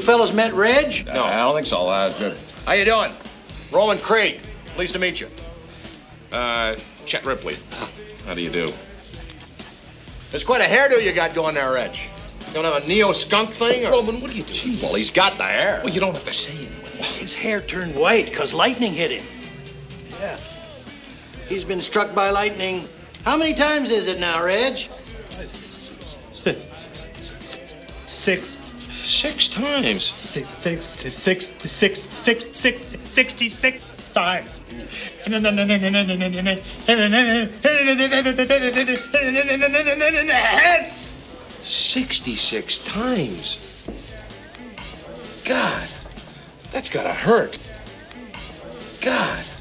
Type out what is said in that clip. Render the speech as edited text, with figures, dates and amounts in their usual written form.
fellas met Reg? No, I don't think so. How you doing? Roland Krieg. Pleased to meet you. Chet Ripley. How do you do? There's quite a hairdo you got going there, Reg. You don't have a neo-skunk thing? Or... Roman, what are you doing? Well, he's got the hair. Well, you don't have to say anything. His hair turned white because lightning hit him. Yeah. He's been struck by lightning. How many times is it now, Reg? 6 times. 66 times. 66 times. God, that's gotta hurt. God.